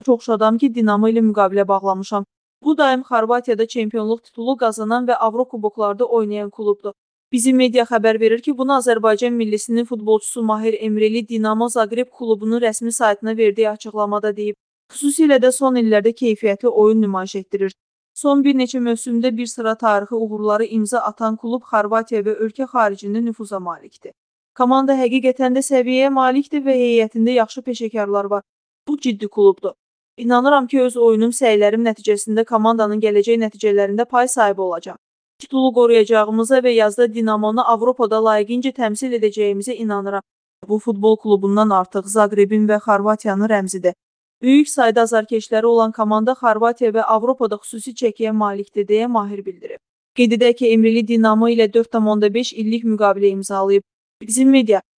Çox şadam ki, Dinamo ilə müqavilə bağlamışam. Bu daim Xorvatiyada çempionluq titulu qazanan və Avrokuboklarda oynayan klubdur. Bizim media xəbər verir ki, bunu Azərbaycan millisinin futbolçusu Mahir Emreli Dinamo Zagreb klubunun rəsmi saytına verdiyi açıqlamada deyib. Xüsusilə də son illərdə keyfiyyətli oyun nümayiş etdirir. Son bir neçə mövsümdə bir sıra tarixi uğurları imza atan klub Xorvatiya və ölkə xaricində nüfuza malikdir. Komanda həqiqətən də səviyyəyə malikdir və heyətində yaxşı peşəkarlar var. Bu ciddi klubdur. İnanıram ki, öz oyunum, səylərim nəticəsində komandanın gələcək nəticələrində pay sahibi olacaq. Titulu qoruyacağımıza və yazda Dinamonu Avropada layiqincə təmsil edəcəyimizə inanıram. Bu futbol klubundan artıq Zaqrebin və Xorvatiyanın rəmzidir. Böyük sayda azarkeşləri olan komanda Xorvatiya və Avropada xüsusi çəkiyə malikdir, deyə Mahir bildirib. Qeyd edək ki, Emreli Dinamo ilə 4,5 illik müqavilə imzalayıb. Bizim media